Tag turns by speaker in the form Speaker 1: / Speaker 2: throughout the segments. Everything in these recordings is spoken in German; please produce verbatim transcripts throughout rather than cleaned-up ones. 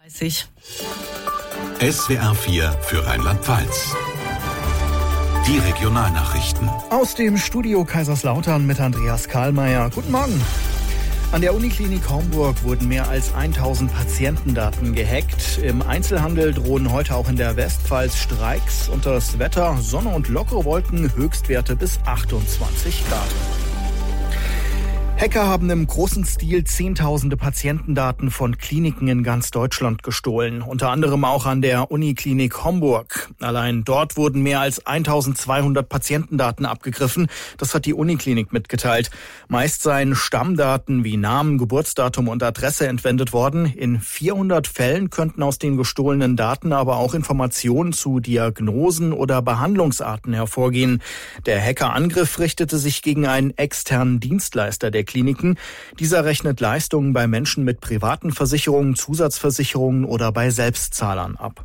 Speaker 1: dreißig.
Speaker 2: S W R vier für Rheinland-Pfalz. Die Regionalnachrichten.
Speaker 3: Aus dem Studio Kaiserslautern mit Andreas Karlmeier. Guten Morgen. An der Uniklinik Homburg wurden mehr als tausend Patientendaten gehackt. Im Einzelhandel drohen heute auch in der Westpfalz Streiks. Unter das Wetter Sonne und lockere Wolken, Höchstwerte bis achtundzwanzig Grad. Hacker haben im großen Stil Zehntausende Patientendaten von Kliniken in ganz Deutschland gestohlen. Unter anderem auch an der Uniklinik Homburg. Allein dort wurden mehr als eintausendzweihundert Patientendaten abgegriffen. Das hat die Uniklinik mitgeteilt. Meist seien Stammdaten wie Namen, Geburtsdatum und Adresse entwendet worden. In vierhundert Fällen könnten aus den gestohlenen Daten aber auch Informationen zu Diagnosen oder Behandlungsarten hervorgehen. Der Hackerangriff richtete sich gegen einen externen Dienstleister der Kliniken. Dieser rechnet Leistungen bei Menschen mit privaten Versicherungen, Zusatzversicherungen oder bei Selbstzahlern ab.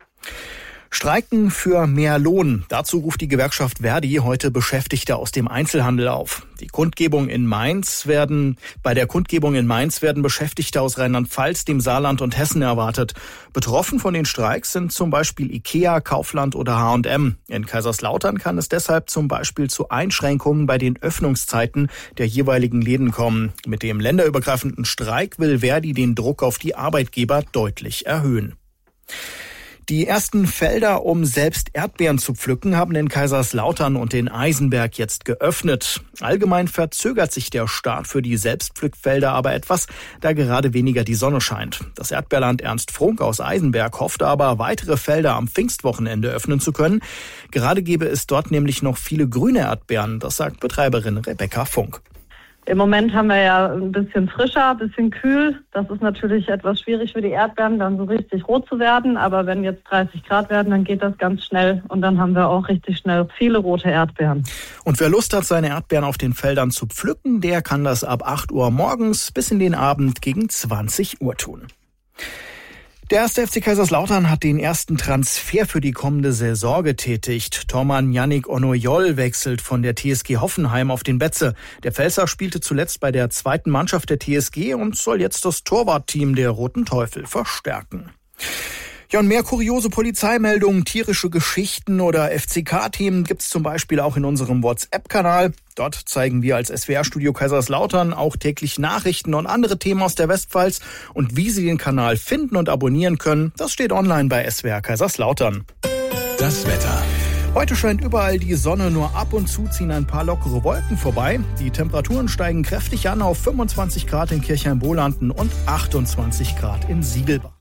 Speaker 3: Streiken für mehr Lohn. Dazu ruft die Gewerkschaft Verdi heute Beschäftigte aus dem Einzelhandel auf. Die Kundgebung in Mainz werden, bei der Kundgebung in Mainz werden Beschäftigte aus Rheinland-Pfalz, dem Saarland und Hessen erwartet. Betroffen von den Streiks sind zum Beispiel IKEA, Kaufland oder H und M. In Kaiserslautern kann es deshalb zum Beispiel zu Einschränkungen bei den Öffnungszeiten der jeweiligen Läden kommen. Mit dem länderübergreifenden Streik will Verdi den Druck auf die Arbeitgeber deutlich erhöhen. Die ersten Felder, um selbst Erdbeeren zu pflücken, haben in Kaiserslautern und in Eisenberg jetzt geöffnet. Allgemein verzögert sich der Start für die Selbstpflückfelder aber etwas, da gerade weniger die Sonne scheint. Das Erdbeerland Ernst Frunk aus Eisenberg hofft aber, weitere Felder am Pfingstwochenende öffnen zu können. Gerade gäbe es dort nämlich noch viele grüne Erdbeeren, das sagt Betreiberin Rebecca Funk.
Speaker 4: Im Moment haben wir ja ein bisschen frischer, ein bisschen kühl. Das ist natürlich etwas schwierig für die Erdbeeren, dann so richtig rot zu werden. Aber wenn jetzt dreißig Grad werden, dann geht das ganz schnell. Und dann haben wir auch richtig schnell viele rote Erdbeeren.
Speaker 3: Und wer Lust hat, seine Erdbeeren auf den Feldern zu pflücken, der kann das ab acht Uhr morgens bis in den Abend gegen zwanzig Uhr tun. Der erste F C Kaiserslautern hat den ersten Transfer für die kommende Saison getätigt. Tormann Yannick Onoyol wechselt von der T S G Hoffenheim auf den Betze. Der Pfälzer spielte zuletzt bei der zweiten Mannschaft der T S G und soll jetzt das Torwartteam der Roten Teufel verstärken. Ja, und mehr kuriose Polizeimeldungen, tierische Geschichten oder F C K-Themen gibt's zum Beispiel auch in unserem WhatsApp-Kanal. Dort zeigen wir als S W R-Studio Kaiserslautern auch täglich Nachrichten und andere Themen aus der Westpfalz. Und wie Sie den Kanal finden und abonnieren können, das steht online bei S W R Kaiserslautern.
Speaker 2: Das Wetter.
Speaker 3: Heute scheint überall die Sonne, nur ab und zu ziehen ein paar lockere Wolken vorbei. Die Temperaturen steigen kräftig an auf fünfundzwanzig Grad in Kirchheim-Bolanden und achtundzwanzig Grad in Siegelbach.